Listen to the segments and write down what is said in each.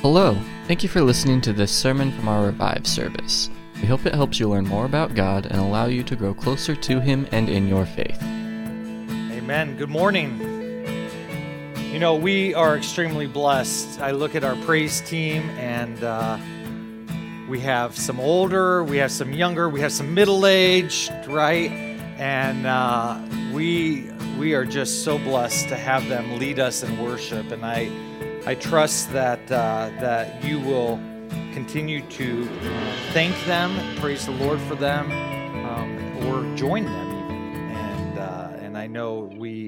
Hello, thank you for listening to this sermon from our Revive service. We hope it helps you learn more about God and allow you to grow closer to Him and in your faith. Amen. Good morning. You know, we are extremely blessed. I look at our praise team and we have some older, we have some younger, we have some middle-aged, right? And we are just so blessed to have them lead us in worship. And I trust that you will continue to thank them, praise the Lord for them, or join them even. And I know we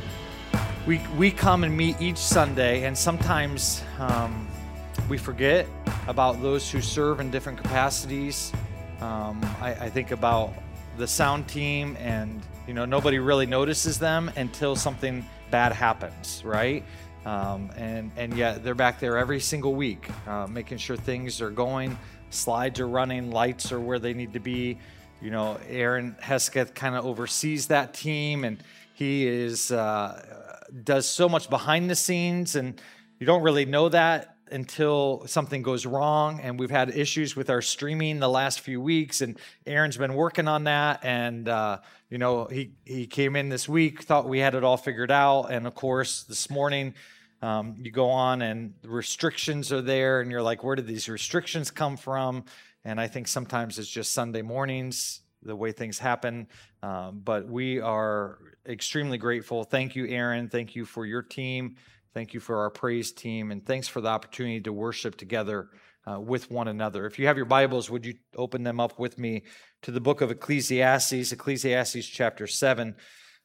come and meet each Sunday, and sometimes we forget about those who serve in different capacities. I think about the sound team, and nobody really notices them until something bad happens, right? And yet they're back there every single week, making sure things are going, slides are running, lights are where they need to be. Aaron Hesketh kind of oversees that team, and he does so much behind the scenes, and you don't really know that until something goes wrong. And we've had issues with our streaming the last few weeks, and Aaron's been working on that. And he came in this week, thought we had it all figured out, and of course this morning you go on and the restrictions are there, and you're like, where did these restrictions come from? And I think sometimes it's just Sunday mornings, the way things happen. But we are extremely grateful. Thank you, Aaron. Thank you for your team. Thank you for our praise team. And thanks for the opportunity to worship together with one another. If you have your Bibles, would you open them up with me to the book of Ecclesiastes, Ecclesiastes chapter 7.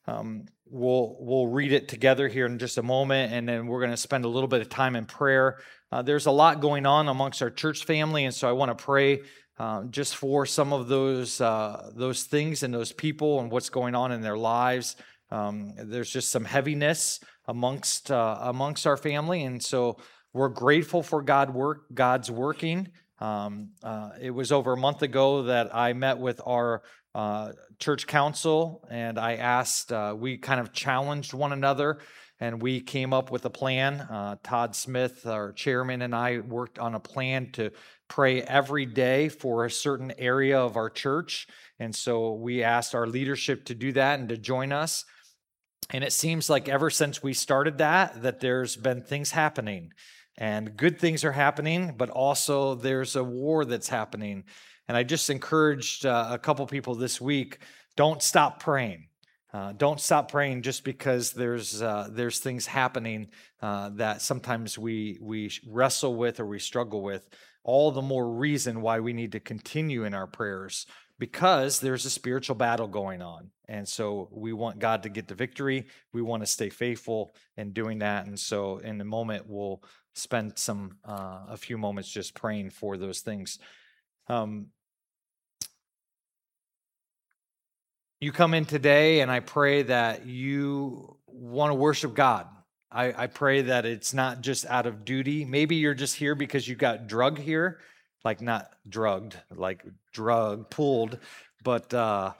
We'll read it together here in just a moment, and then we're going to spend a little bit of time in prayer. There's a lot going on amongst our church family, and so I want to pray just for some of those things and those people and what's going on in their lives. There's just some heaviness amongst our family, and so we're grateful for God's working. It was over a month ago that I met with our church council, and I asked, we kind of challenged one another, and we came up with a plan. Todd Smith, our chairman, and I worked on a plan to pray every day for a certain area of our church. And so we asked our leadership to do that and to join us. And it seems like ever since we started that there's been things happening, and good things are happening, but also there's a war that's happening. And I just encouraged a couple people this week, don't stop praying. Don't stop praying just because there's things happening that sometimes we wrestle with or we struggle with. All the more reason why we need to continue in our prayers, because there's a spiritual battle going on. And so we want God to get the victory. We want to stay faithful in doing that. And so in a moment, we'll spend a few moments just praying for those things. You come in today, and I pray that you want to worship God. I pray that it's not just out of duty. Maybe you're just here because you got drugged here, like not drugged, like pulled. But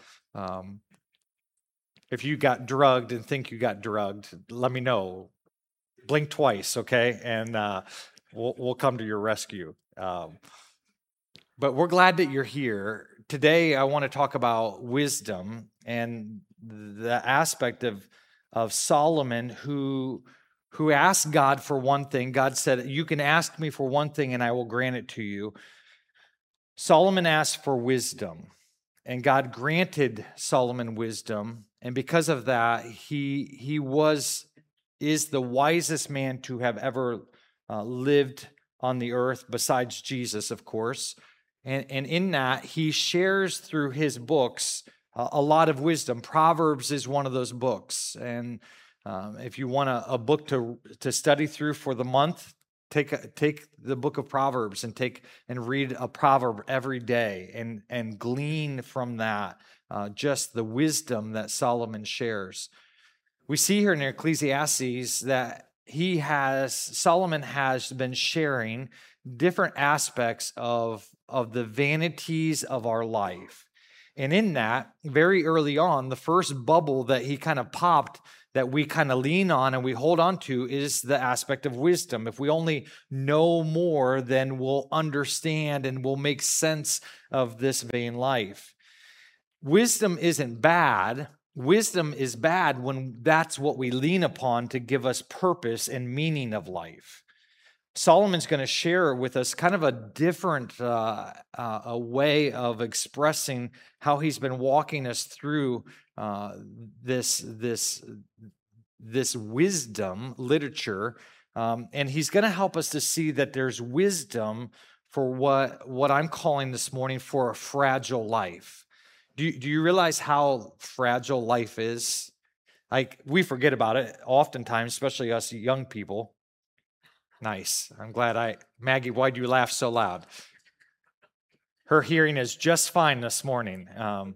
if you got drugged and think you got drugged, let me know. Blink twice, okay? And we'll come to your rescue. But we're glad that you're here. Today, I want to talk about wisdom and the aspect of Solomon who asked God for one thing. God said, you can ask me for one thing and I will grant it to you. Solomon asked for wisdom, and God granted Solomon wisdom. And because of that, he is the wisest man to have ever lived on the earth, besides Jesus, of course. And in that, he shares through his books a lot of wisdom. Proverbs is one of those books. And if you want a book to study through for the month, take the book of Proverbs and read a proverb every day and glean from that just the wisdom that Solomon shares. We see here in Ecclesiastes that Solomon has been sharing different aspects of the vanities of our life. And in that, very early on, the first bubble that he kind of popped that we kind of lean on and we hold on to is the aspect of wisdom. If we only know more, then we'll understand and we'll make sense of this vain life. Wisdom isn't bad. Wisdom is bad when that's what we lean upon to give us purpose and meaning of life. Solomon's going to share with us kind of a different a way of expressing how he's been walking us through this wisdom literature, and he's going to help us to see that there's wisdom for what I'm calling this morning for a fragile life. Do you realize how fragile life is? Like, we forget about it oftentimes, especially us young people. Nice. I'm glad Maggie, why do you laugh so loud? Her hearing is just fine this morning.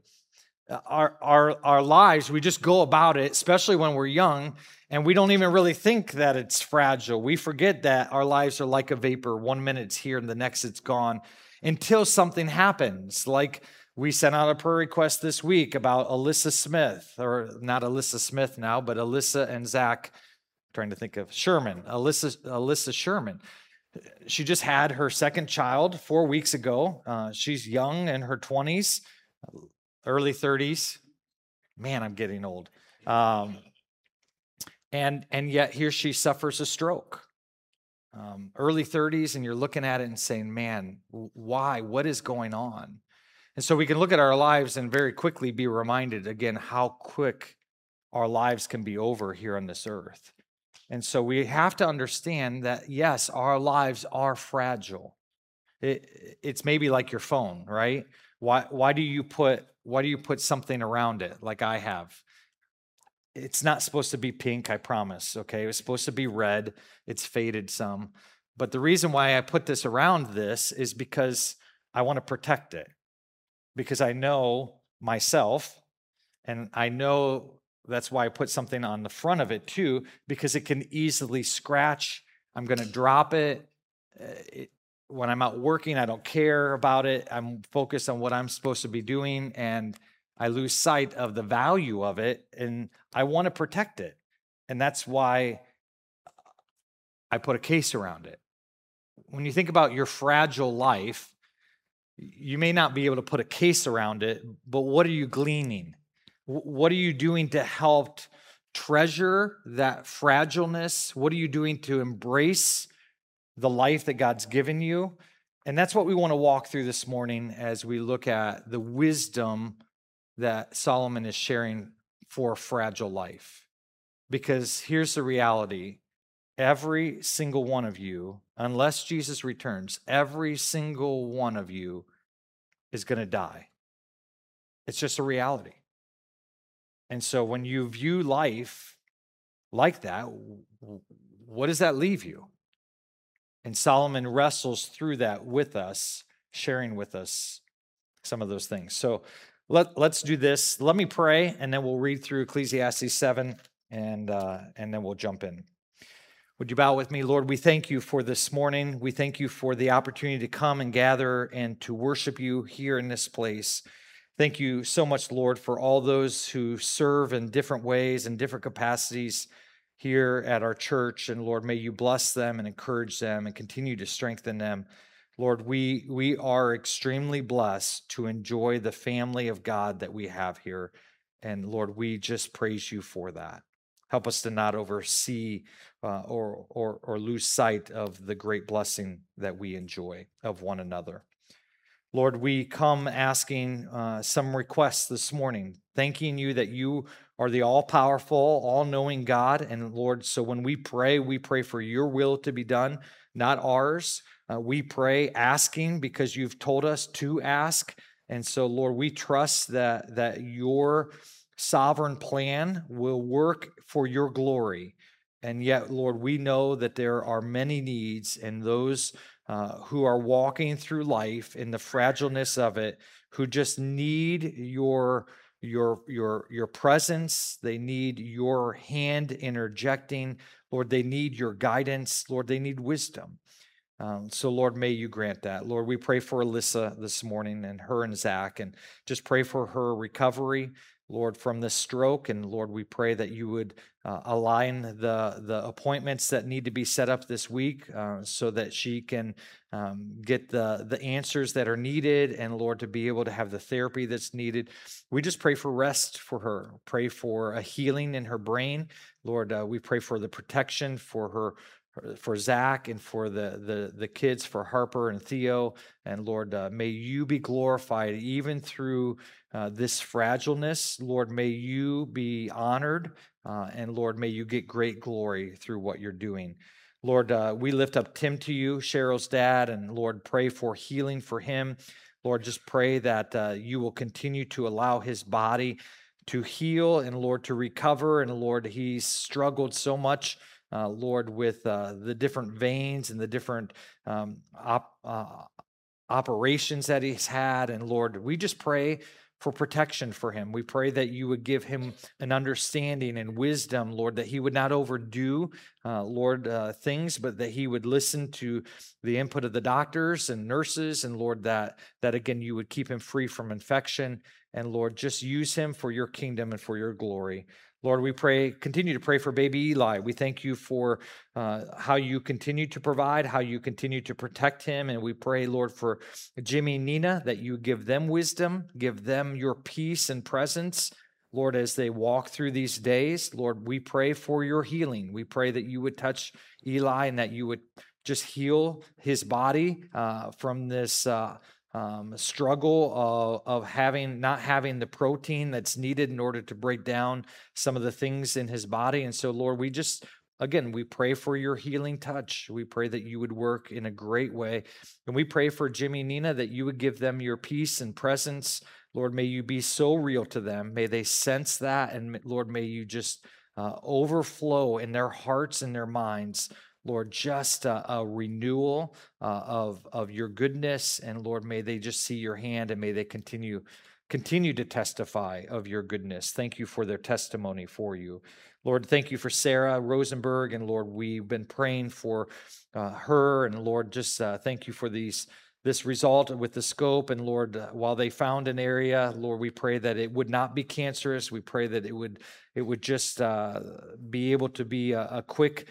Our lives, we just go about it, especially when we're young, and we don't even really think that it's fragile. We forget that our lives are like a vapor. 1 minute it's here and the next it's gone until something happens. Like, we sent out a prayer request this week about Alyssa Smith, or not Alyssa Smith now, but Alyssa and Zach. Trying to think of Sherman, Alyssa Sherman. She just had her second child 4 weeks ago. She's young, in her 20s, early 30s. Man, I'm getting old. And yet here she suffers a stroke. Early 30s, and you're looking at it and saying, man, why? What is going on? And so we can look at our lives and very quickly be reminded again how quick our lives can be over here on this earth. And so we have to understand that, yes, our lives are fragile. It's maybe like your phone, right? Why do you put something around it like I have? It's not supposed to be pink, I promise, okay? It's supposed to be red. It's faded some. But the reason why I put this around this is because I want to protect it. Because I know myself, and I know that's why I put something on the front of it too, because it can easily scratch. I'm going to drop it. When I'm out working, I don't care about it. I'm focused on what I'm supposed to be doing, and I lose sight of the value of it, and I want to protect it. And that's why I put a case around it. When you think about your fragile life, you may not be able to put a case around it, but what are you gleaning? What are you doing to help treasure that fragileness? What are you doing to embrace the life that God's given you? And that's what we want to walk through this morning as we look at the wisdom that Solomon is sharing for a fragile life. Because here's the reality. Every single one of you, unless Jesus returns, every single one of you is going to die. It's just a reality. And so when you view life like that, what does that leave you? And Solomon wrestles through that with us, sharing with us some of those things. So let's do this. Let me pray, and then we'll read through Ecclesiastes 7, and then we'll jump in. Would you bow with me? Lord, we thank you for this morning. We thank you for the opportunity to come and gather and to worship you here in this place. Thank you so much, Lord, for all those who serve in different ways and different capacities here at our church. And Lord, may you bless them and encourage them and continue to strengthen them. Lord, we are extremely blessed to enjoy the family of God that we have here. And Lord, we just praise you for that. Help us to not oversee or lose sight of the great blessing that we enjoy of one another. Lord, we come asking some requests this morning, thanking you that you are the all-powerful, all-knowing God. And Lord, so when we pray for your will to be done, not ours. We pray asking because you've told us to ask. And so, Lord, we trust that your sovereign plan will work for your glory. And yet, Lord, we know that there are many needs, and those who are walking through life in the fragileness of it, who just need your presence. They need your hand interjecting. Lord, they need your guidance. Lord, they need wisdom. So, Lord, may you grant that. Lord, we pray for Alyssa this morning and her and Zach, and just pray for her recovery, Lord, from this stroke. And Lord, we pray that you would align the appointments that need to be set up this week so that she can get the answers that are needed, and Lord, to be able to have the therapy that's needed. We just pray for rest for her, pray for a healing in her brain. Lord, we pray for the protection for her, for Zach, and for the kids, for Harper and Theo. And Lord, may you be glorified even through this fragileness. Lord, may you be honored, and Lord, may you get great glory through what you're doing. Lord, we lift up Tim to you, Cheryl's dad, and Lord, pray for healing for him. Lord, just pray that you will continue to allow his body to heal, and Lord, to recover. And Lord, he's struggled so much, Lord, with the different veins and the different operations that he's had. And Lord, we just pray for protection for him. We pray that you would give him an understanding and wisdom, Lord, that he would not overdo, Lord, things, but that he would listen to the input of the doctors and nurses. And Lord, that again, you would keep him free from infection. And Lord, just use him for your kingdom and for your glory. Lord, we pray, continue to pray for baby Eli. We thank you for how you continue to provide, how you continue to protect him. And we pray, Lord, for Jimmy and Nina, that you give them wisdom, give them your peace and presence, Lord, as they walk through these days. Lord, we pray for your healing. We pray that you would touch Eli and that you would just heal his body from this struggle of not having the protein that's needed in order to break down some of the things in his body. And so, Lord, we pray for your healing touch. We pray that you would work in a great way. And we pray for Jimmy and Nina, that you would give them your peace and presence. Lord, may you be so real to them. May they sense that. And Lord, may you just overflow in their hearts and their minds, Lord, just a renewal of your goodness. And Lord, may they just see your hand, and may they continue to testify of your goodness. Thank you for their testimony for you. Lord, thank you for Sarah Rosenberg. And Lord, we've been praying for her. And Lord, just thank you for this result with the scope. And Lord, while they found an area, Lord, we pray that it would not be cancerous. We pray that it would just be able to be a quick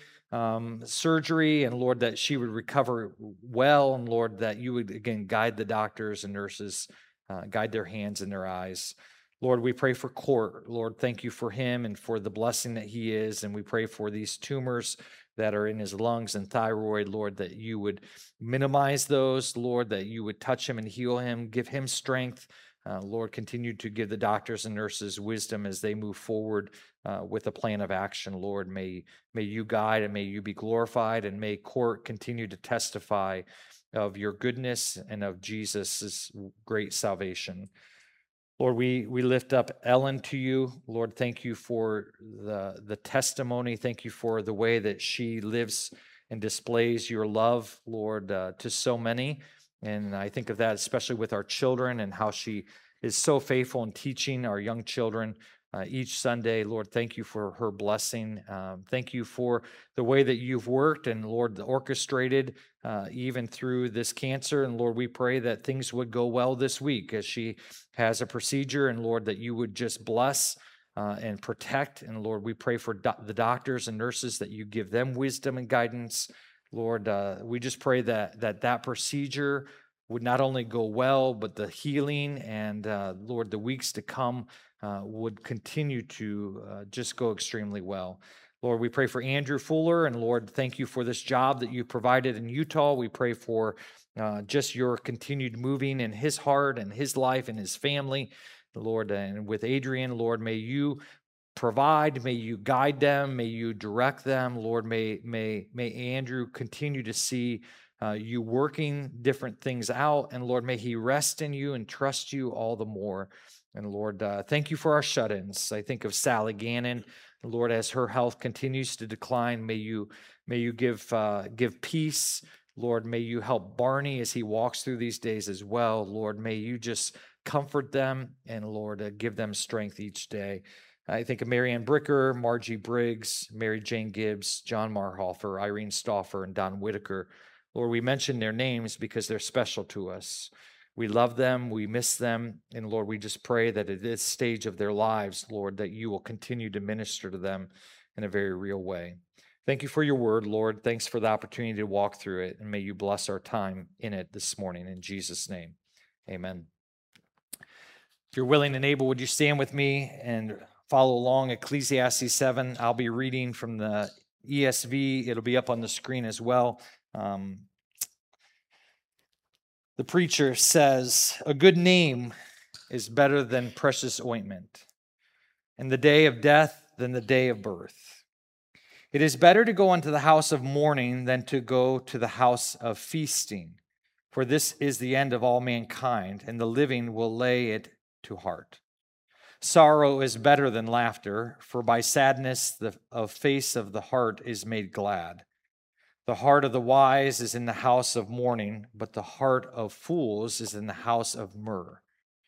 surgery, and Lord, that she would recover well. And Lord, that you would again guide the doctors and nurses, guide their hands and their eyes. Lord, we pray for Court. Lord, thank you for him and for the blessing that he is. And we pray for these tumors that are in his lungs and thyroid, Lord, that you would minimize those, Lord, that you would touch him and heal him, give him strength. Lord, continue to give the doctors and nurses wisdom as they move forward with a plan of action. Lord, may you guide, and may you be glorified, and may Court continue to testify of your goodness and of Jesus' great salvation. Lord, we lift up Ellen to you. Lord, thank you for the testimony. Thank you for the way that she lives and displays your love, Lord, to so many. And I think of that especially with our children, and how she is so faithful in teaching our young children each Sunday. Lord, thank you for her blessing. Thank you for the way that you've worked and, Lord, orchestrated even through this cancer. And Lord, we pray that things would go well this week as she has a procedure, and Lord, that you would just bless and protect. And Lord, we pray for the doctors and nurses, that you give them wisdom and guidance. Lord, we just pray that procedure would not only go well, but the healing and, Lord, the weeks to come would continue to just go extremely well. Lord, we pray for Andrew Fuller, and Lord, thank you for this job that you provided in Utah. We pray for just your continued moving in his heart and his life and his family, Lord. And with Adrian, Lord, may you provide, may you guide them, may you direct them, Lord. May Andrew continue to see you working different things out, and Lord, may he rest in you and trust you all the more. And Lord, thank you for our shut-ins. I think of Sally Gannon. Lord, as her health continues to decline, may you give peace. Lord, may you help Barney as he walks through these days as well. Lord, may you just comfort them, and Lord, give them strength each day. I think of Marianne Bricker, Margie Briggs, Mary Jane Gibbs, John Marhofer, Irene Stauffer, and Don Whitaker. Lord, we mention their names because they're special to us. We love them, we miss them, and Lord, we just pray that at this stage of their lives, Lord, that you will continue to minister to them in a very real way. Thank you for your word, Lord. Thanks for the opportunity to walk through it, and may you bless our time in it this morning. In Jesus' name, amen. If you're willing and able, would you stand with me and follow along Ecclesiastes 7? I'll be reading from the ESV. It'll be up on the screen as well. The preacher says, "A good name is better than precious ointment, and the day of death than the day of birth. It is better to go unto the house of mourning than to go to the house of feasting, for this is the end of all mankind, and the living will lay it to heart. Sorrow is better than laughter, for by sadness the face of the heart is made glad. The heart of the wise is in the house of mourning, but the heart of fools is in the house of myrrh.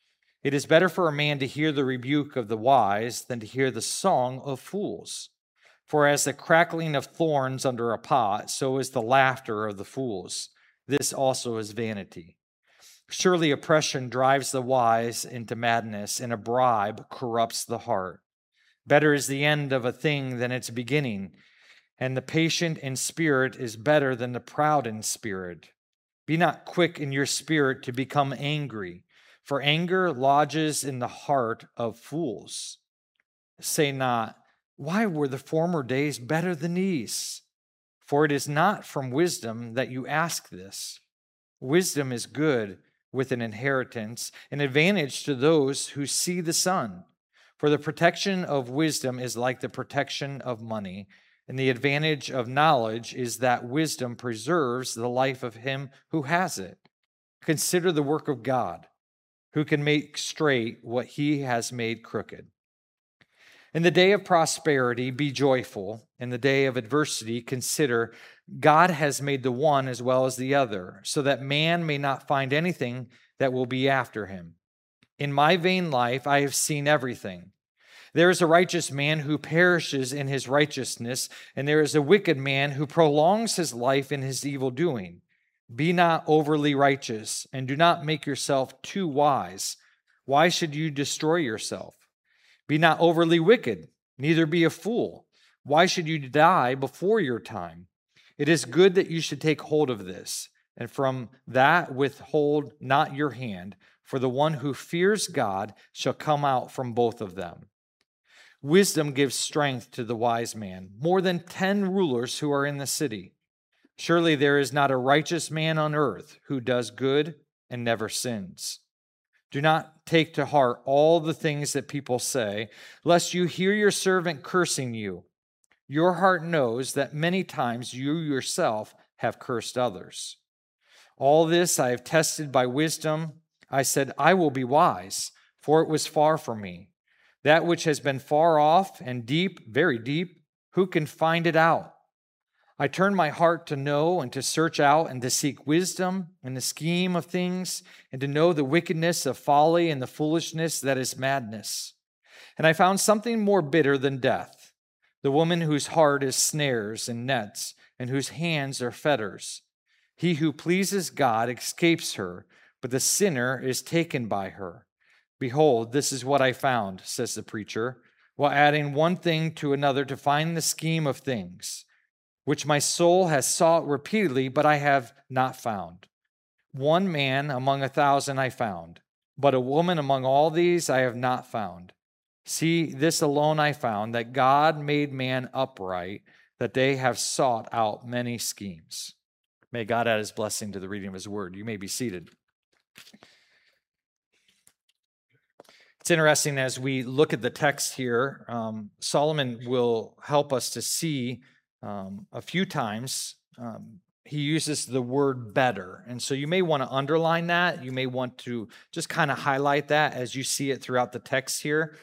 It is better for a man to hear the rebuke of the wise than to hear the song of fools. For as the crackling of thorns under a pot, so is the laughter of the fools. This also is vanity. Surely oppression drives the wise into madness, and a bribe corrupts the heart. Better is the end of a thing than its beginning, and the patient in spirit is better than the proud in spirit. Be not quick in your spirit to become angry, for anger lodges in the heart of fools. Say not, why were the former days better than these? For it is not from wisdom that you ask this. Wisdom is good with an inheritance, an advantage to those who see the sun. For the protection of wisdom is like the protection of money, and the advantage of knowledge is that wisdom preserves the life of him who has it. Consider the work of God, who can make straight what he has made crooked. In the day of prosperity, be joyful. In the day of adversity, consider God has made the one as well as the other, so that man may not find anything that will be after him. In my vain life, I have seen everything. There is a righteous man who perishes in his righteousness, and there is a wicked man who prolongs his life in his evil doing. Be not overly righteous, and do not make yourself too wise. Why should you destroy yourself? Be not overly wicked, neither be a fool. Why should you die before your time? It is good that you should take hold of this, and from that withhold not your hand, for the one who fears God shall come out from both of them. Wisdom gives strength to the wise man, more than 10 rulers who are in the city. Surely there is not a righteous man on earth who does good and never sins. Do not take to heart all the things that people say, lest you hear your servant cursing you. Your heart knows that many times you yourself have cursed others. All this I have tested by wisdom. I said, I will be wise, for it was far from me. That which has been far off and deep, very deep, who can find it out? I turned my heart to know and to search out and to seek wisdom in the scheme of things and to know the wickedness of folly and the foolishness that is madness. And I found something more bitter than death, the woman whose heart is snares and nets and whose hands are fetters. He who pleases God escapes her, but the sinner is taken by her. Behold, this is what I found, says the preacher, while adding one thing to another to find the scheme of things, which my soul has sought repeatedly, but I have not found. One man among 1,000 I found, but a woman among all these I have not found. See, this alone I found, that God made man upright, that they have sought out many schemes. May God add his blessing to the reading of his word. You may be seated. It's interesting as we look at the text here, Solomon will help us to see a few times he uses the word better. And so you may want to underline that. You may want to just kind of highlight that as you see it throughout the text here.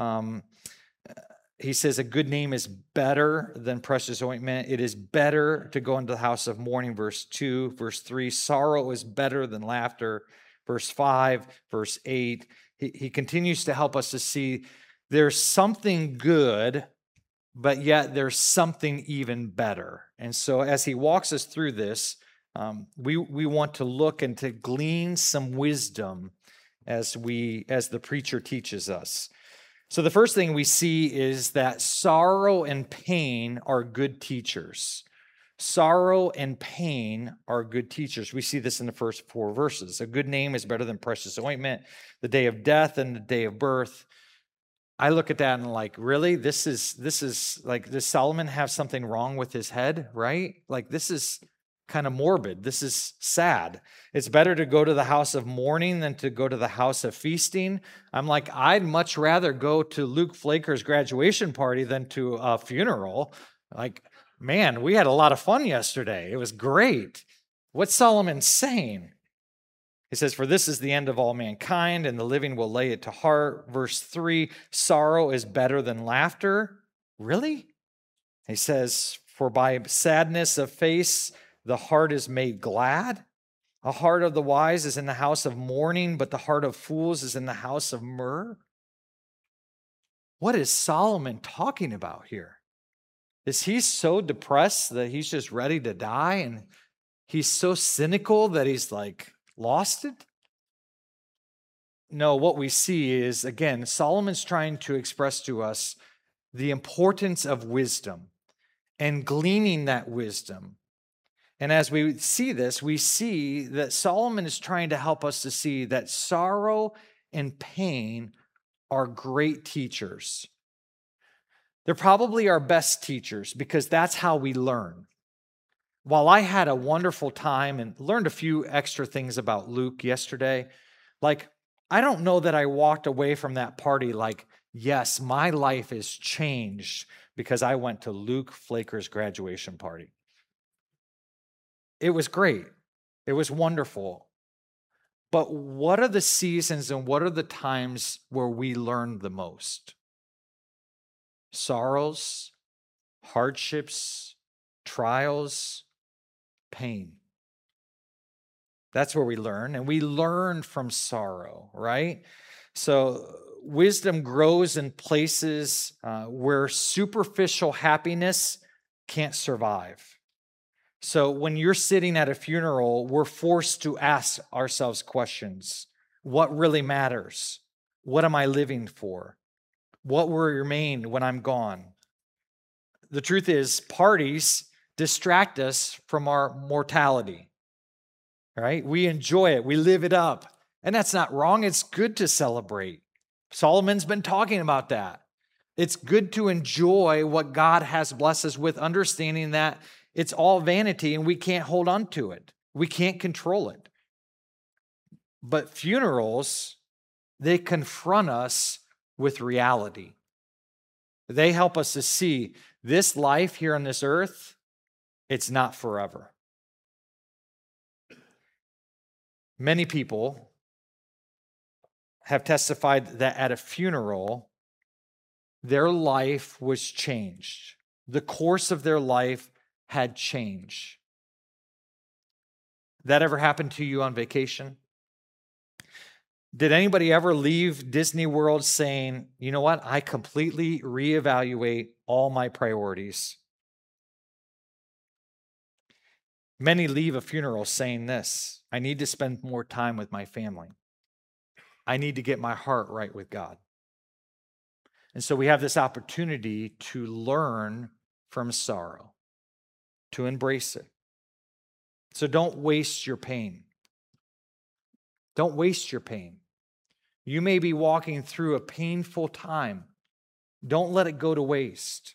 He says a good name is better than precious ointment. It is better to go into the house of mourning, verse 2. Verse 3, sorrow is better than laughter. Verse 5, verse 8. He continues to help us to see there's something good, but yet there's something even better. And so as he walks us through this, We want to look and to glean some wisdom as the preacher teaches us. So the first thing we see is that sorrow and pain are good teachers. Sorrow and pain are good teachers. We see this in the first 4 verses. A good name is better than precious ointment, the day of death and the day of birth. I look at that and like, really? This is like, does Solomon have something wrong with his head, right? Like, this is kind of morbid. This is sad. It's better to go to the house of mourning than to go to the house of feasting. I'm like, I'd much rather go to Luke Flaker's graduation party than to a funeral. Like, man, we had a lot of fun yesterday. It was great. What's Solomon saying? He says, for this is the end of all mankind, and the living will lay it to heart. Verse 3, sorrow is better than laughter. Really? He says, for by sadness of face, the heart is made glad. A heart of the wise is in the house of mourning, but the heart of fools is in the house of myrrh. What is Solomon talking about here? Is he so depressed that he's just ready to die? And he's so cynical that he's like lost it? No, what we see is, again, Solomon's trying to express to us the importance of wisdom and gleaning that wisdom. And as we see this, we see that Solomon is trying to help us to see that sorrow and pain are great teachers. They're probably our best teachers because that's how we learn. While I had a wonderful time and learned a few extra things about Luke yesterday, like, I don't know that I walked away from that party like, yes, my life is changed because I went to Luke Flaker's graduation party. It was great. It was wonderful. But what are the seasons and what are the times where we learn the most? Sorrows, hardships, trials, pain. That's where we learn, and we learn from sorrow, right? So wisdom grows in places where superficial happiness can't survive. So when you're sitting at a funeral, we're forced to ask ourselves questions. What really matters? What am I living for? What will remain when I'm gone? The truth is, parties distract us from our mortality, right? We enjoy it. We live it up. And that's not wrong. It's good to celebrate. Solomon's been talking about that. It's good to enjoy what God has blessed us with, understanding that it's all vanity and we can't hold on to it. We can't control it. But funerals, they confront us with reality. They help us to see this life here on this earth, it's not forever. Many people have testified that at a funeral, their life was changed. The course of their life had changed. That ever happened to you on vacation? Did anybody ever leave Disney World saying, you know what, I completely reevaluate all my priorities? Many leave a funeral saying this, I need to spend more time with my family. I need to get my heart right with God. And so we have this opportunity to learn from sorrow, to embrace it. So don't waste your pain. Don't waste your pain. You may be walking through a painful time. Don't let it go to waste.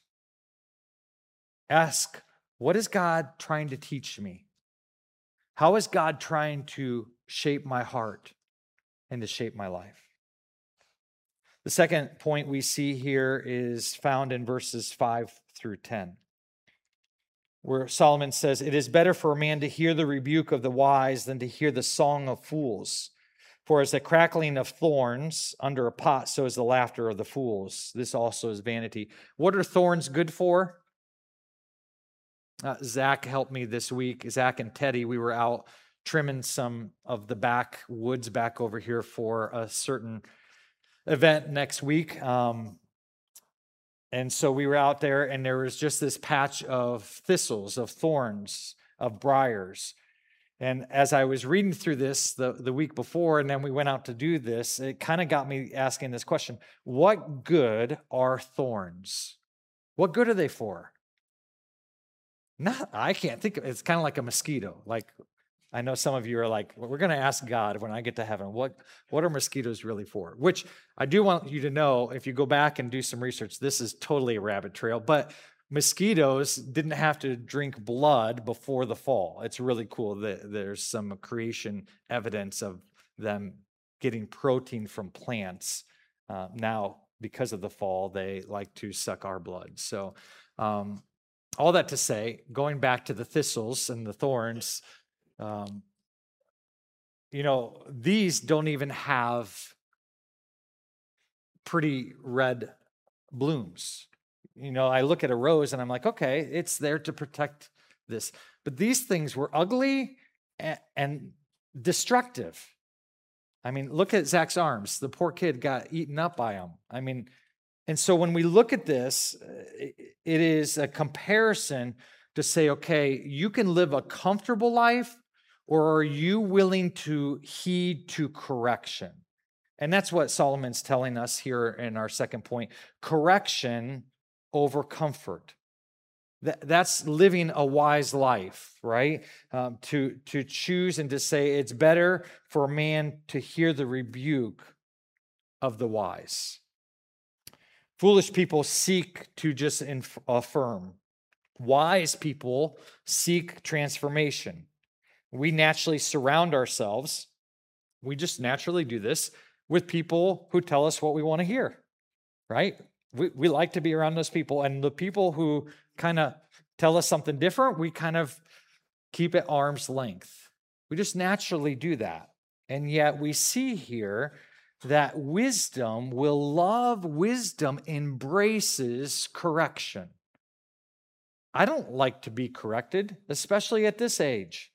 Ask, what is God trying to teach me? How is God trying to shape my heart and to shape my life? The second point we see here is found in verses 5 through 10, where Solomon says, it is better for a man to hear the rebuke of the wise than to hear the song of fools. For as the crackling of thorns under a pot, so is the laughter of the fools. This also is vanity. What are thorns good for? Zach helped me this week. Zach and Teddy, we were out trimming some of the backwoods back over here for a certain event next week. And so we were out there, and there was just this patch of thistles, of thorns, of briars. And as I was reading through this the week before, and then we went out to do this, it kind of got me asking this question: what good are thorns? What good are they for? I can't think of it. It's kind of like a mosquito. Like, I know some of you are like, well, we're going to ask God when I get to heaven, what are mosquitoes really for? Which I do want you to know, if you go back and do some research, this is totally a rabbit trail, but mosquitoes didn't have to drink blood before the fall. It's really cool that there's some creation evidence of them getting protein from plants. Now, because of the fall, they like to suck our blood. So, all that to say, going back to the thistles and the thorns, these don't even have pretty red blooms. I look at a rose and I'm like, okay, it's there to protect this. But these things were ugly and destructive. I mean, look at Zach's arms. The poor kid got eaten up by them. I mean, and so when we look at this, it is a comparison to say, okay, you can live a comfortable life, or are you willing to heed to correction? And that's what Solomon's telling us here in our second point: correction over comfort. That's living a wise life, right? To choose and to say it's better for a man to hear the rebuke of the wise. Foolish people seek to just affirm. Wise people seek transformation. We naturally surround ourselves, we just naturally do this, with people who tell us what we want to hear, right? We like to be around those people, and the people who kind of tell us something different, we kind of keep at arm's length. We just naturally do that. And yet we see here that wisdom embraces correction. I don't like to be corrected, especially at this age.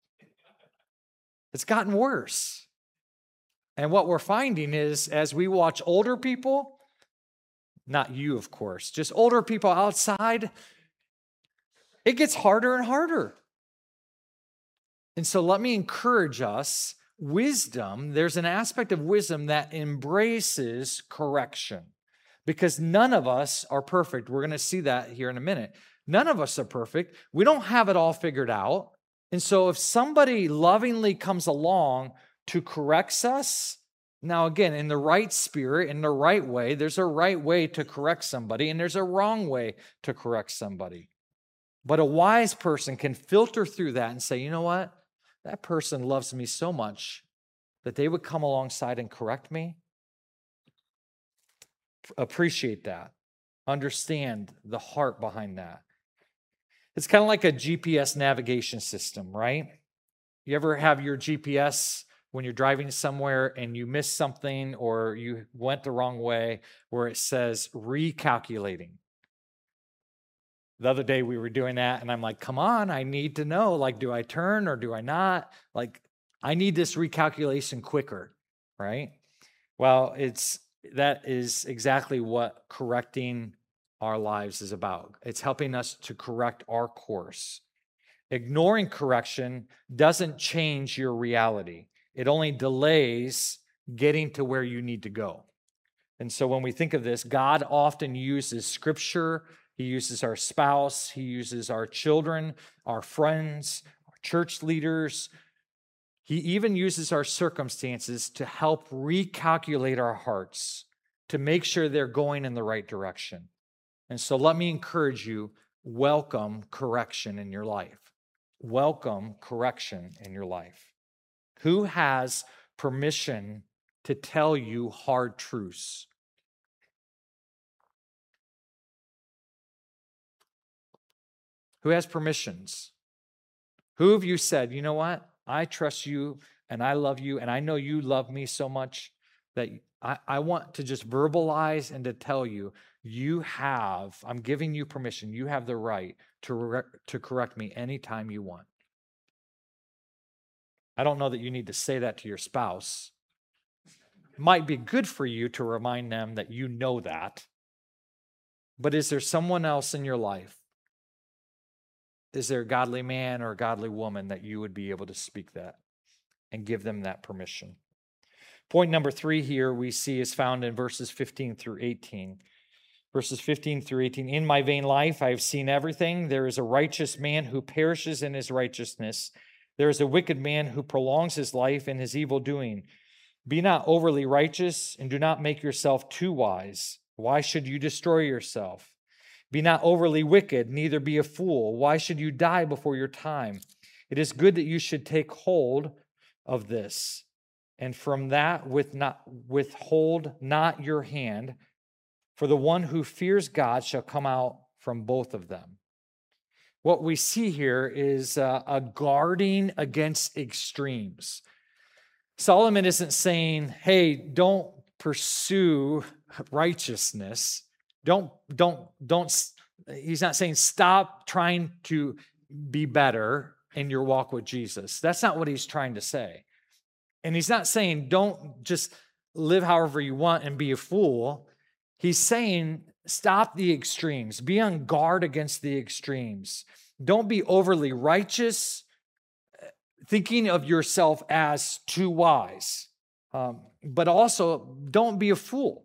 It's gotten worse. And what we're finding is, as we watch older people, not you, of course, just older people outside, it gets harder and harder. And so let me encourage us. Wisdom, there's an aspect of wisdom that embraces correction, because none of us are perfect. We're going to see that here in a minute. None of us are perfect. We don't have it all figured out. And so if somebody lovingly comes along to correct us, now again, in the right spirit, in the right way, there's a right way to correct somebody, and there's a wrong way to correct somebody. But a wise person can filter through that and say, you know what? That person loves me so much that they would come alongside and correct me. Appreciate that. Understand the heart behind that. It's kind of like a GPS navigation system, right? You ever have your GPS when you're driving somewhere and you miss something or you went the wrong way, where it says recalculating? The other day we were doing that, and I'm like, come on, I need to know, like, do I turn or do I not? Like, I need this recalculation quicker, right? Well, that is exactly what correcting our lives is about. It's helping us to correct our course. Ignoring correction doesn't change your reality. It only delays getting to where you need to go. And so when we think of this, God often uses Scripture. He uses our spouse. He uses our children, our friends, our church leaders. He even uses our circumstances to help recalculate our hearts, to make sure they're going in the right direction. And so let me encourage you, welcome correction in your life. Welcome correction in your life. Who has permission to tell you hard truths? Who has permissions? Who have you said, you know what? I trust you and I love you and I know you love me so much that I want to just verbalize and to tell you, I'm giving you permission. You have the right to correct me anytime you want. I don't know that you need to say that to your spouse. It might be good for you to remind them that you know that. But is there someone else in your life? Is there a godly man or a godly woman that you would be able to speak that and give them that permission? Point number 3 here we see is found in verses 15 through 18. Verses 15 through 18. In my vain life I have seen everything. There is a righteous man who perishes in his righteousness. There is a wicked man who prolongs his life in his evil doing. Be not overly righteous, and do not make yourself too wise. Why should you destroy yourself? Be not overly wicked, neither be a fool. Why should you die before your time? It is good that you should take hold of this, and from that withhold not your hand, for the one who fears God shall come out from both of them. What we see here is a guarding against extremes. Solomon isn't saying, hey, don't pursue righteousness. He's not saying stop trying to be better in your walk with Jesus. That's not what he's trying to say. And he's not saying don't just live however you want and be a fool. He's saying stop the extremes. Be on guard against the extremes. Don't be overly righteous, thinking of yourself as too wise. But also, don't be a fool.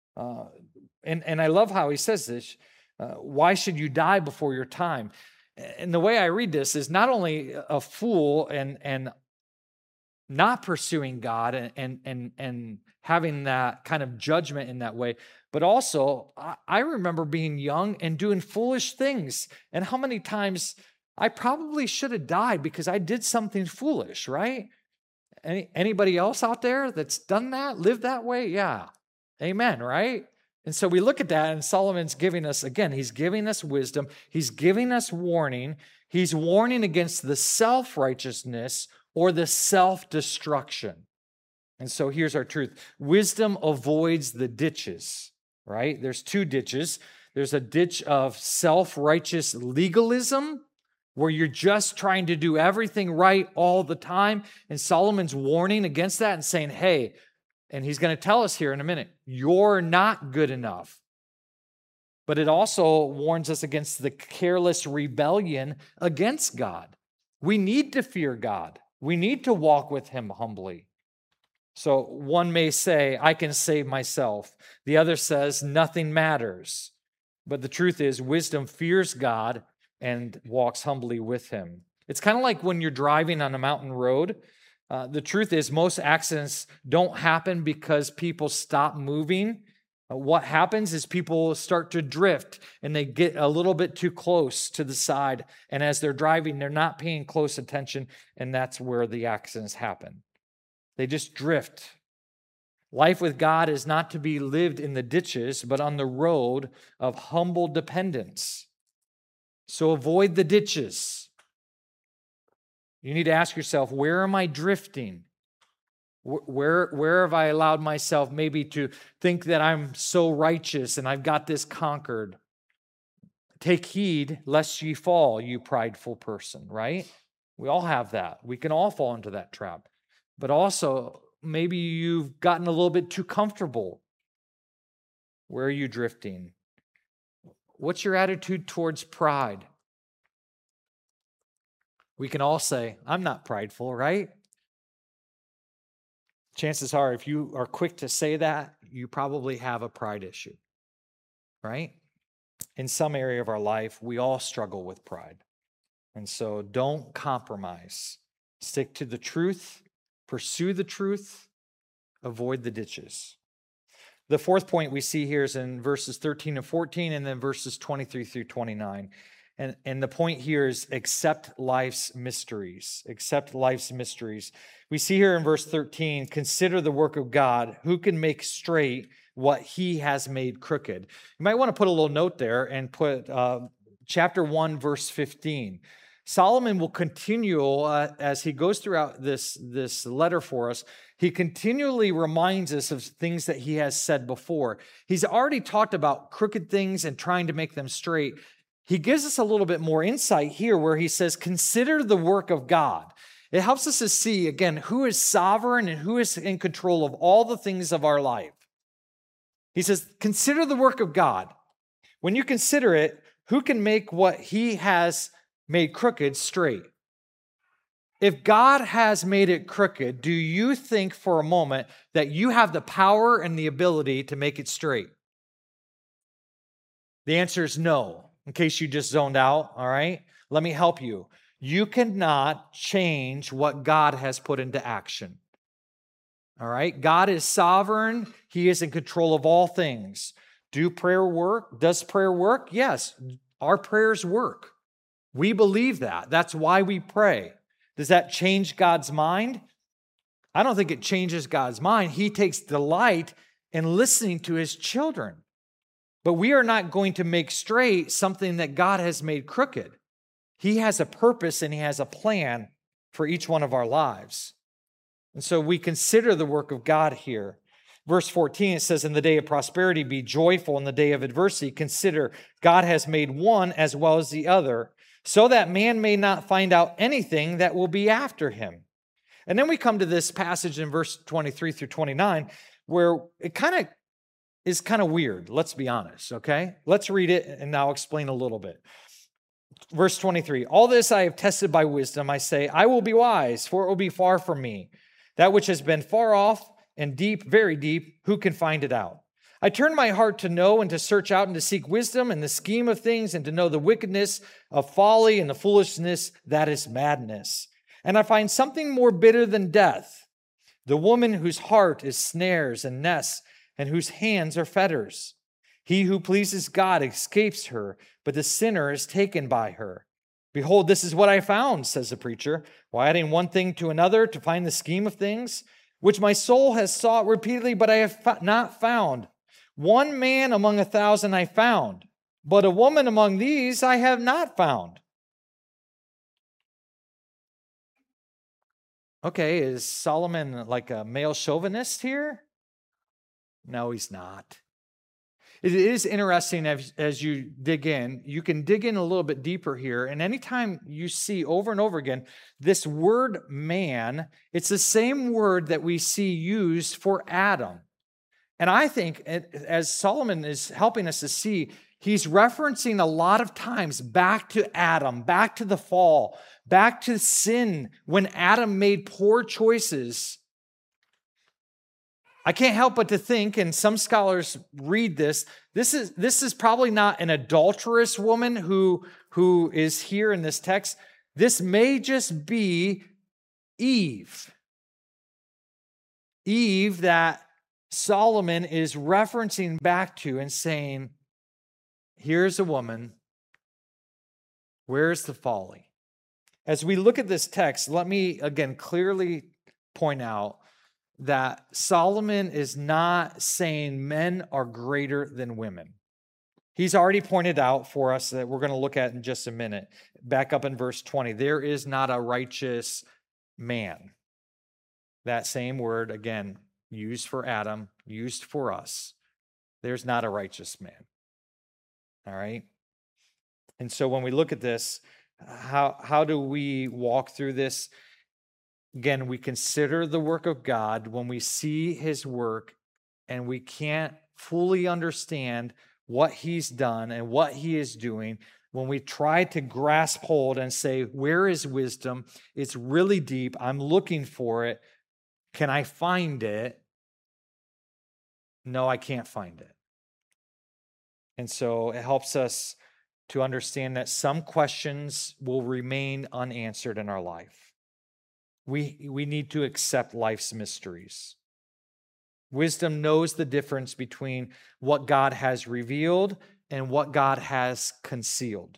And I love how he says this. Why should you die before your time? And the way I read this is not only a fool and not pursuing God and having that kind of judgment in that way, but also I remember being young and doing foolish things. And how many times I probably should have died because I did something foolish, right? Anybody else out there that's done that, lived that way? Yeah. Amen, right? And so we look at that, and Solomon's giving us, again, he's giving us wisdom. He's giving us warning. He's warning against the self-righteousness or the self-destruction. And so here's our truth. Wisdom avoids the ditches, right? There's 2 ditches. There's a ditch of self-righteous legalism, where you're just trying to do everything right all the time. And Solomon's warning against that and saying, hey, and he's going to tell us here in a minute, you're not good enough. But it also warns us against the careless rebellion against God. We need to fear God. We need to walk with him humbly. So one may say, I can save myself. The other says, nothing matters. But the truth is, wisdom fears God and walks humbly with him. It's kind of like when you're driving on a mountain road. The truth is, most accidents don't happen because people stop moving. What happens is people start to drift and they get a little bit too close to the side. And as they're driving, they're not paying close attention, and that's where the accidents happen. They just drift. Life with God is not to be lived in the ditches, but on the road of humble dependence. So avoid the ditches. You need to ask yourself, where am I drifting? Where have I allowed myself maybe to think that I'm so righteous and I've got this conquered? Take heed lest ye fall, you prideful person, right? We all have that. We can all fall into that trap. But also, maybe you've gotten a little bit too comfortable. Where are you drifting? What's your attitude towards pride? We can all say, I'm not prideful, right? Chances are, if you are quick to say that, you probably have a pride issue, right? In some area of our life, we all struggle with pride. And so don't compromise. Stick to the truth, pursue the truth, avoid the ditches. The 4th point we see here is in verses 13 and 14, and then verses 23 through 29. And the point here is accept life's mysteries. Accept life's mysteries. We see here in verse 13, consider the work of God, who can make straight what he has made crooked. You might want to put a little note there and put chapter 1, verse 15. Solomon will continue, as he goes throughout this letter for us, he continually reminds us of things that he has said before. He's already talked about crooked things and trying to make them straight. He gives us a little bit more insight here where he says, consider the work of God. It helps us to see, again, who is sovereign and who is in control of all the things of our life. He says, consider the work of God. When you consider it, who can make what he has made crooked straight. If God has made it crooked, do you think for a moment that you have the power and the ability to make it straight? The answer is no, in case you just zoned out, all right? Let me help you. You cannot change what God has put into action. All right? God is sovereign. He is in control of all things. Does prayer work? Yes, our prayers work. We believe that. That's why we pray. Does that change God's mind? I don't think it changes God's mind. He takes delight in listening to his children. But we are not going to make straight something that God has made crooked. He has a purpose and he has a plan for each one of our lives. And so we consider the work of God here. Verse 14, it says, in the day of prosperity, be joyful. In the day of adversity, consider God has made one as well as the other, so that man may not find out anything that will be after him. And then we come to this passage in verse 23 through 29, where it is kind of weird. Let's be honest, okay? Let's read it and I'll explain a little bit. Verse 23, all this I have tested by wisdom. I say, I will be wise, for it will be far from me. That which has been far off and deep, very deep, who can find it out? I turn my heart to know and to search out and to seek wisdom and the scheme of things and to know the wickedness of folly and the foolishness that is madness. And I find something more bitter than death, the woman whose heart is snares and nests and whose hands are fetters. He who pleases God escapes her, but the sinner is taken by her. Behold, this is what I found, says the preacher, while adding one thing to another to find the scheme of things, which my soul has sought repeatedly, but I have not found. One man among 1,000 I found, but a woman among these I have not found. Okay, is Solomon like a male chauvinist here? No, he's not. It is interesting as you dig in. You can dig in a little bit deeper here. And anytime you see over and over again this word man, it's the same word that we see used for Adam. And I think, as Solomon is helping us to see, he's referencing a lot of times back to Adam, back to the fall, back to sin when Adam made poor choices. I can't help but to think, and some scholars read this is probably not an adulterous woman who is here in this text. This may just be Eve. Eve that Solomon is referencing back to and saying, here's a woman. Where's the folly? As we look at this text, let me again clearly point out that Solomon is not saying men are greater than women. He's already pointed out for us that we're going to look at in just a minute. Back up in verse 20, there is not a righteous man. That same word, again, used for Adam, used for us. There's not a righteous man. All right? And so when we look at this, how do we walk through this? Again, we consider the work of God when we see his work and we can't fully understand what he's done and what he is doing. When we try to grasp hold and say, where is wisdom? It's really deep. I'm looking for it. Can I find it? No, I can't find it. And so it helps us to understand that some questions will remain unanswered in our life. We need to accept life's mysteries. Wisdom knows the difference between what God has revealed and what God has concealed.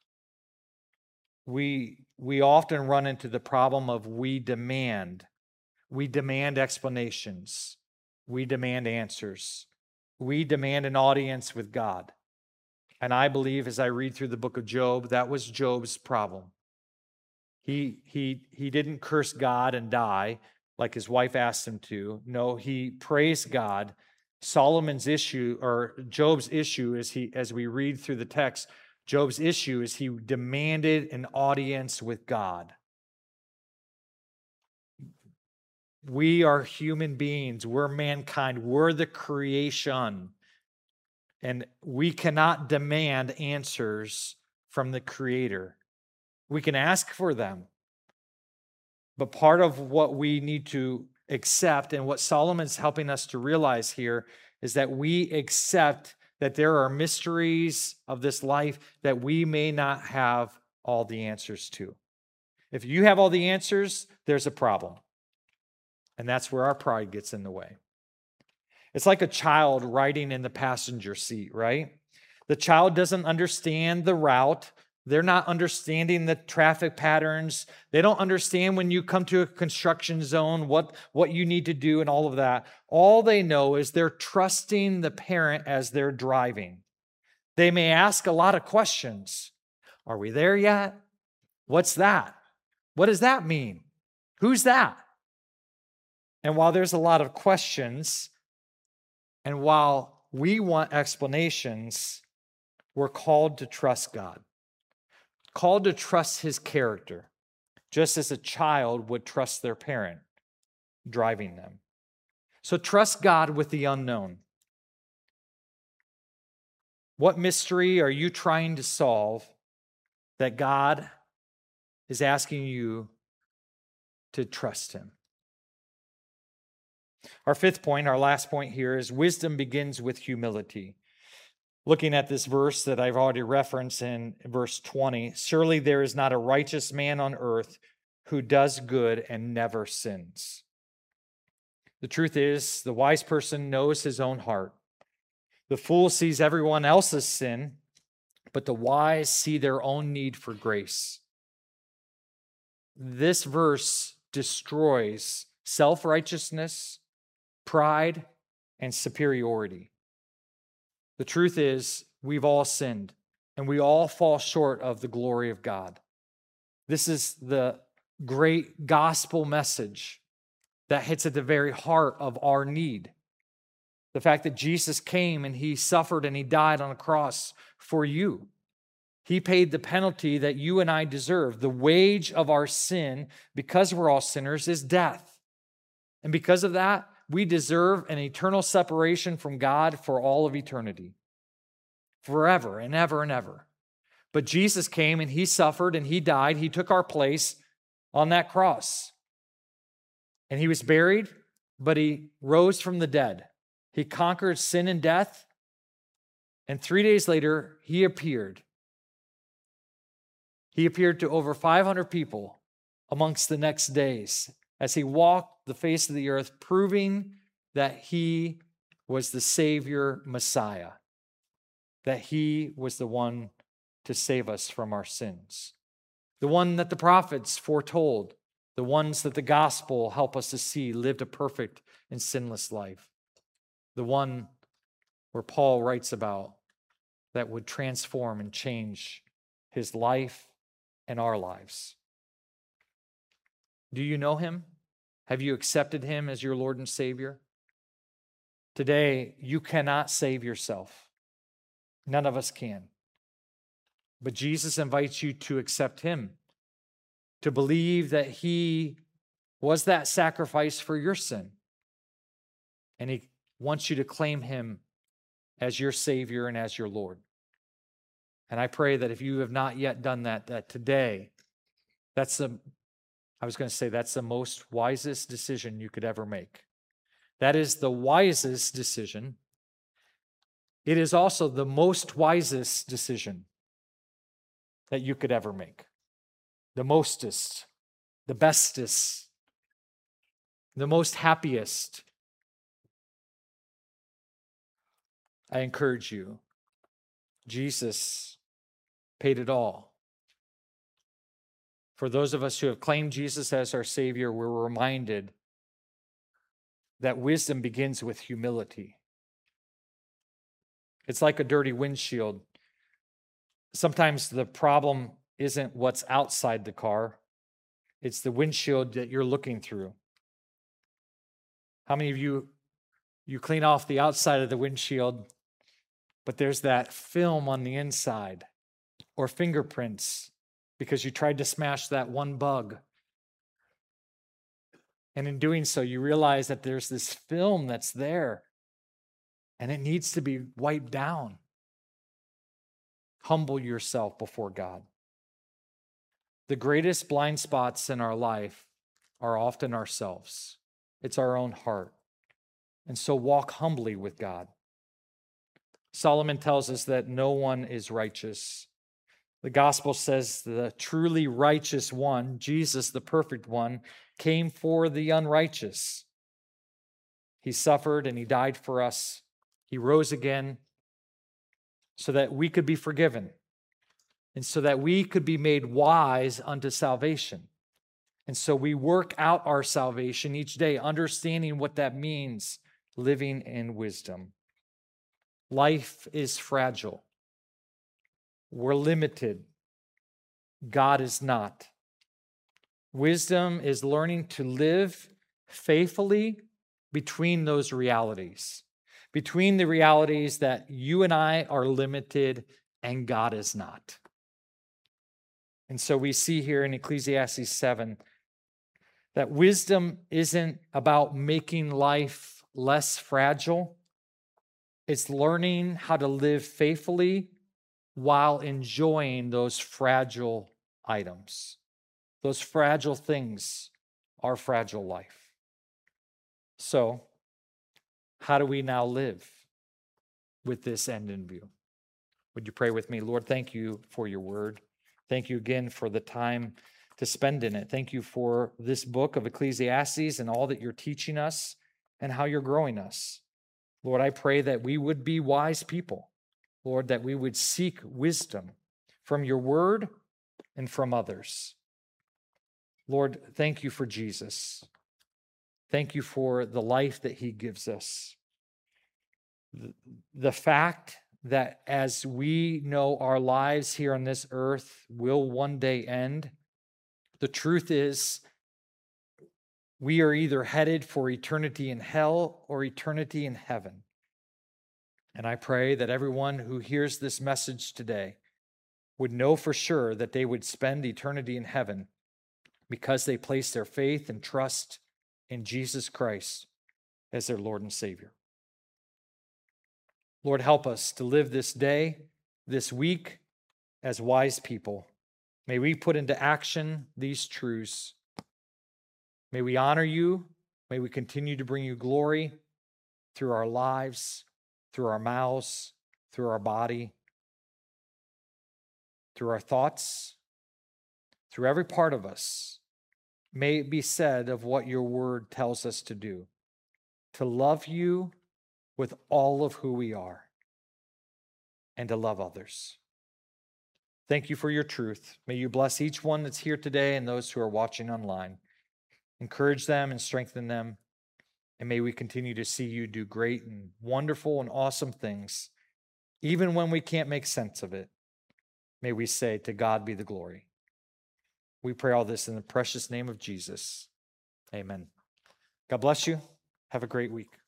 We often run into the problem of we demand explanations. We demand answers. We demand an audience with God. And I believe as I read through the book of Job, that was Job's problem. He didn't curse God and die like his wife asked him to. No, he praised God. Solomon's issue, or Job's issue, as we read through the text, Job's issue is he demanded an audience with God. We are human beings. We're mankind. We're the creation. And we cannot demand answers from the Creator. We can ask for them. But part of what we need to accept, and what Solomon's helping us to realize here, is that we accept that there are mysteries of this life that we may not have all the answers to. If you have all the answers, there's a problem. And that's where our pride gets in the way. It's like a child riding in the passenger seat, right? The child doesn't understand the route. They're not understanding the traffic patterns. They don't understand when you come to a construction zone, what you need to do and all of that. All they know is they're trusting the parent as they're driving. They may ask a lot of questions. Are we there yet? What's that? What does that mean? Who's that? And while there's a lot of questions, and while we want explanations, we're called to trust God. Called to trust his character, just as a child would trust their parent driving them. So trust God with the unknown. What mystery are you trying to solve that God is asking you to trust him? Our fifth point, our last point here, is wisdom begins with humility. Looking at this verse that I've already referenced in verse 20, surely there is not a righteous man on earth who does good and never sins. The truth is, the wise person knows his own heart. The fool sees everyone else's sin, but the wise see their own need for grace. This verse destroys self-righteousness, pride, and superiority. The truth is, we've all sinned, and we all fall short of the glory of God. This is the great gospel message that hits at the very heart of our need. The fact that Jesus came and he suffered and he died on a cross for you. He paid the penalty that you and I deserve. The wage of our sin, because we're all sinners, is death. And because of that, we deserve an eternal separation from God for all of eternity, forever and ever and ever. But Jesus came and he suffered and he died. He took our place on that cross. And he was buried, but he rose from the dead. He conquered sin and death. And 3 days later, he appeared. He appeared to over 500 people amongst the next days as he walked the face of the earth, proving that he was the Savior Messiah, that he was the one to save us from our sins, the one that the prophets foretold, the ones that the gospel help us to see lived a perfect and sinless life, the one where Paul writes about that would transform and change his life and our lives. Do you know him? Have you accepted him as your Lord and Savior? Today, you cannot save yourself. None of us can. But Jesus invites you to accept him, to believe that he was that sacrifice for your sin. And he wants you to claim him as your Savior and as your Lord. And I pray that if you have not yet done that, that today, that's the most wisest decision you could ever make. That is the wisest decision. It is also the most wisest decision that you could ever make. The mostest, the bestest, the most happiest. I encourage you, Jesus paid it all. For those of us who have claimed Jesus as our Savior, we're reminded that wisdom begins with humility. It's like a dirty windshield. Sometimes the problem isn't what's outside the car, it's the windshield that you're looking through. How many of you clean off the outside of the windshield, but there's that film on the inside, or fingerprints, because you tried to smash that one bug. And in doing so, you realize that there's this film that's there, and it needs to be wiped down. Humble yourself before God. the greatest blind spots in our life are often ourselves. It's our own heart. And so walk humbly with God. Solomon tells us that no one is righteous. The gospel says the truly righteous one, Jesus, the perfect one, came for the unrighteous. He suffered and he died for us. He rose again so that we could be forgiven and so that we could be made wise unto salvation. And so we work out our salvation each day, understanding what that means, living in wisdom. Life is fragile. We're limited. God is not. Wisdom is learning to live faithfully between those realities, between the realities that you and I are limited and God is not. And so we see here in Ecclesiastes 7 that wisdom isn't about making life less fragile. It's learning how to live faithfully while enjoying those fragile items. Those fragile things are fragile life. So, how do we now live with this end in view? Would you pray with me? Lord, thank you for your word. Thank you again for the time to spend in it. Thank you for this book of Ecclesiastes and all that you're teaching us and how you're growing us. Lord, I pray that we would be wise people. Lord, that we would seek wisdom from your word and from others. Lord, thank you for Jesus. Thank you for the life that he gives us. The fact that as we know our lives here on this earth will one day end, the truth is we are either headed for eternity in hell or eternity in heaven. And I pray that everyone who hears this message today would know for sure that they would spend eternity in heaven because they place their faith and trust in Jesus Christ as their Lord and Savior. Lord, help us to live this day, this week, as wise people. May we put into action these truths. May we honor you. May we continue to bring you glory through our lives, through our mouths, through our body, through our thoughts, through every part of us. May it be said of what your word tells us to do, to love you with all of who we are and to love others. Thank you for your truth. May you bless each one that's here today and those who are watching online. Encourage them and strengthen them. And may we continue to see you do great and wonderful and awesome things, even when we can't make sense of it. May we say, to God be the glory. We pray all this in the precious name of Jesus. Amen. God bless you. Have a great week.